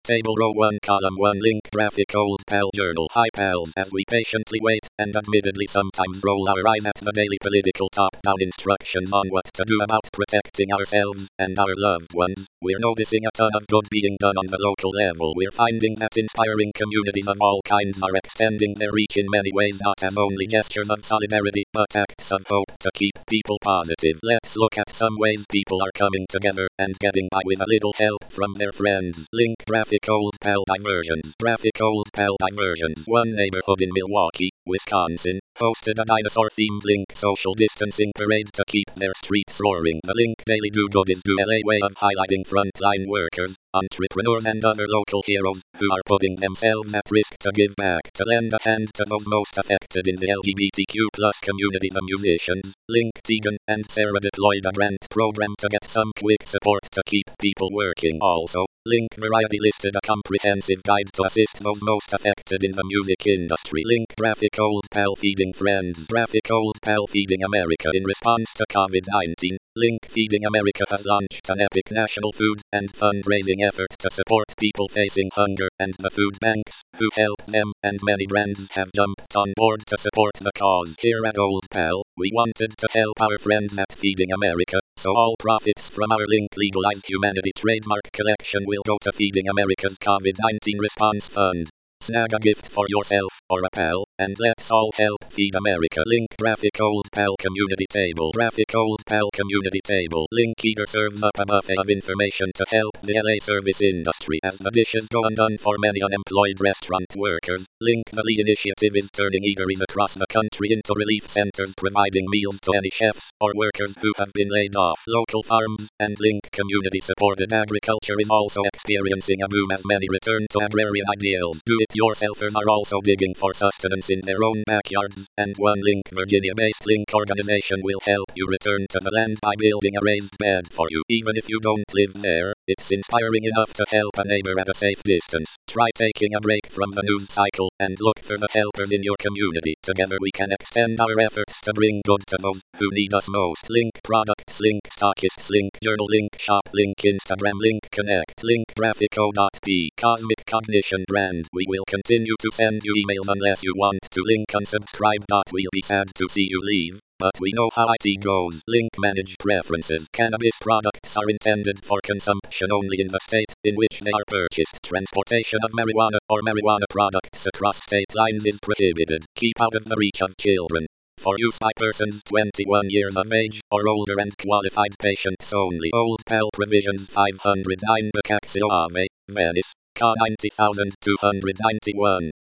Table row 1 column 1 link graphic old pal journal. Hi pals, as we patiently wait and admittedly sometimes roll our eyes at the daily political top-down instructions on what to do about protecting ourselves and our loved ones, we're noticing a ton of good being done on the local level. We're finding that inspiring communities of all kinds are extending their reach in many ways, not as only gestures of solidarity but acts of hope to keep people positive. Let's look at some ways people are coming together and getting by with a little help from their friends. Link graphic old pal diversions. Graphic old pal diversions. One neighborhood in Milwaukee, Wisconsin, hosted a dinosaur-themed Link social distancing parade to keep their streets roaring. The Link Daily Do Good is do LA way of highlighting frontline workers, entrepreneurs and other local heroes who are putting themselves at risk to give back, to lend a hand to those most affected in the LGBTQ plus community. The musicians, Link Tegan and Sarah deployed a grant program to get some quick support to keep people working. Also, Link Variety listed a comprehensive guide to assist those most affected in the music industry. Link graphic old pal feeding friends. Graphic old pal feeding America. In response to COVID-19, Link Feeding America has launched an epic national food and fundraising effort to support people facing hunger, and the food banks who help them and many brands have jumped on board to support the cause. Here at Old Pal, we wanted to help our friends at Feeding America, so all profits from our Link Legalize Humanity trademark collection will go to Feeding America's COVID-19 Response Fund. Snag a gift for yourself or a pal, and let's all help feed America. Link graphic old pal community table. Graphic old pal community table. Link eager serves up a buffet of information to help the LA service industry as the dishes go undone for many unemployed restaurant workers. Link the Lee initiative is turning eateries across the country into relief centers, providing meals to any chefs or workers who have been laid off. Local farms and Link community supported agriculture is also experiencing a boom as many return to agrarian ideals. Do-it-yourselfers are also digging for sustenance in their own backyards, and one Link Virginia-based Link organization will help you return to the land by building a raised bed for you. Even if you don't live there, it's inspiring enough to help a neighbor at a safe distance. Try taking a break from the news cycle and look for the helpers in your community. Together we can extend our efforts to bring good to those who need us most. Link products, Link stockists, Link journal, Link shop, Link Instagram, Link connect, Link graphico.p. Cosmic Cognition brand. We will continue to send you emails unless you want to link unsubscribe. We'll be sad to see you leave, but we know how IT goes. Link manage preferences. Cannabis products are intended for consumption only in the state in which they are purchased. Transportation of marijuana or marijuana products across state lines is prohibited. Keep out of the reach of children. For use by persons 21 years of age or older and qualified patients only. Old Pal Provisions 509 Boccaccio Ave, Venice, Ca 90291.